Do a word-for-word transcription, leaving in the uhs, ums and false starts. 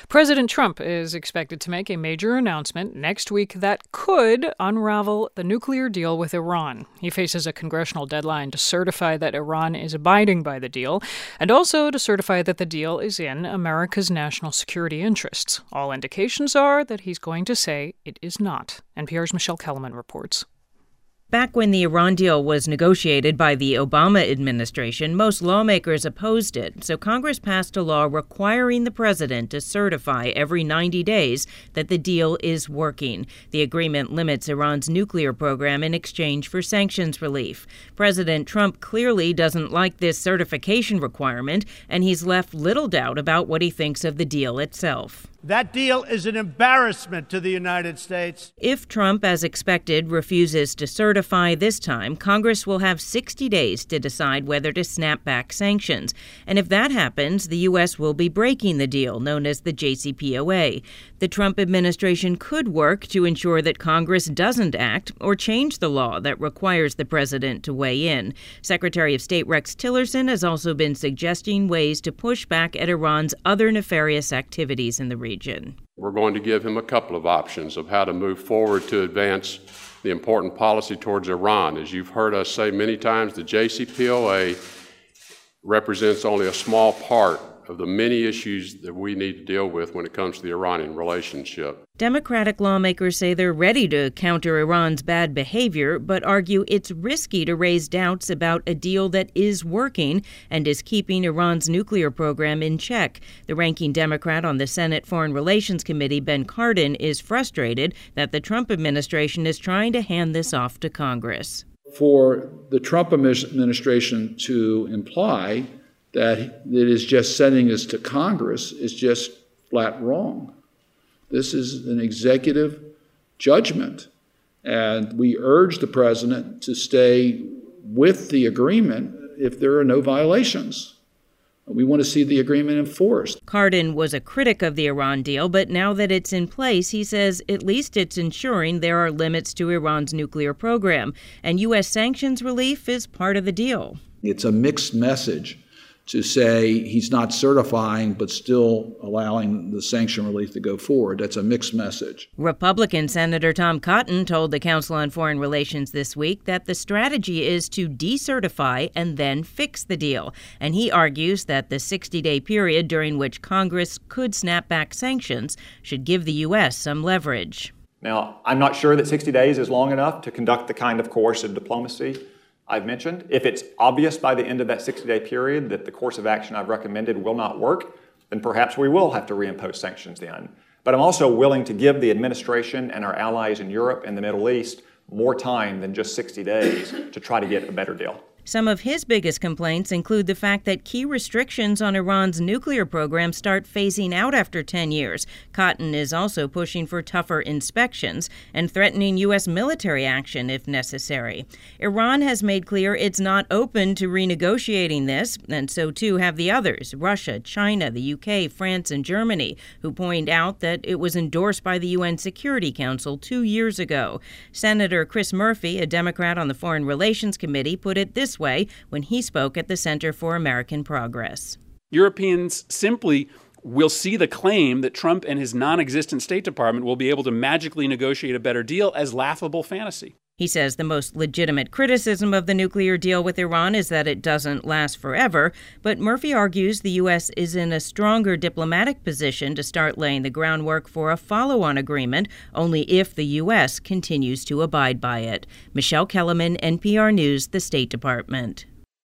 President Trump is expected to make a major announcement next week that could unravel the nuclear deal with Iran. He faces a congressional deadline to certify that Iran is abiding by the deal, and also to certify that the deal is in America's national security interests. All indications are that he's going to say it is not. N P R's Michelle Kellerman reports. Back when the Iran deal was negotiated by the Obama administration, most lawmakers opposed it, so Congress passed a law requiring the president to certify every ninety days that the deal is working. The agreement limits Iran's nuclear program in exchange for sanctions relief. President Trump clearly doesn't like this certification requirement, and he's left little doubt about what he thinks of the deal itself. That deal is an embarrassment to the United States. If Trump, as expected, refuses to certify this time, Congress will have sixty days to decide whether to snap back sanctions. And if that happens, the U S will be breaking the deal, known as the J C P O A. The Trump administration could work to ensure that Congress doesn't act or change the law that requires the president to weigh in. Secretary of State Rex Tillerson has also been suggesting ways to push back at Iran's other nefarious activities in the region. Region. We're going to give him a couple of options of how to move forward to advance the important policy towards Iran. As you've heard us say many times, the J C P O A represents only a small part of the many issues that we need to deal with when it comes to the Iranian relationship. Democratic lawmakers say they're ready to counter Iran's bad behavior, but argue it's risky to raise doubts about a deal that is working and is keeping Iran's nuclear program in check. The ranking Democrat on the Senate Foreign Relations Committee, Ben Cardin, is frustrated that the Trump administration is trying to hand this off to Congress. For the Trump administration to imply that it is just sending this to Congress is just flat wrong. This is an executive judgment, and we urge the president to stay with the agreement if there are no violations. We want to see the agreement enforced. Cardin was a critic of the Iran deal, but now that it's in place, he says at least it's ensuring there are limits to Iran's nuclear program, and U S sanctions relief is part of the deal. It's a mixed message to say he's not certifying but still allowing the sanction relief to go forward. That's a mixed message. Republican Senator Tom Cotton told the Council on Foreign Relations this week that the strategy is to decertify and then fix the deal. And he argues that the sixty-day period during which Congress could snap back sanctions should give the U S some leverage. Now, I'm not sure that sixty days is long enough to conduct the kind of coercive diplomacy I've mentioned. If it's obvious by the end of that sixty-day period that the course of action I've recommended will not work, then perhaps we will have to reimpose sanctions then. But I'm also willing to give the administration and our allies in Europe and the Middle East more time than just sixty days to try to get a better deal. Some of his biggest complaints include the fact that key restrictions on Iran's nuclear program start phasing out after ten years. Cotton is also pushing for tougher inspections and threatening U S military action if necessary. Iran has made clear it's not open to renegotiating this, and so too have the others, Russia, China, the U K, France, and Germany, who point out that it was endorsed by the U N Security Council two years ago. Senator Chris Murphy, a Democrat on the Foreign Relations Committee, put it this way when he spoke at the Center for American Progress. Europeans simply will see the claim that Trump and his non-existent State Department will be able to magically negotiate a better deal as laughable fantasy. He says the most legitimate criticism of the nuclear deal with Iran is that it doesn't last forever, but Murphy argues the U S is in a stronger diplomatic position to start laying the groundwork for a follow-on agreement only if the U S continues to abide by it. Michelle Kellerman, N P R News, the State Department.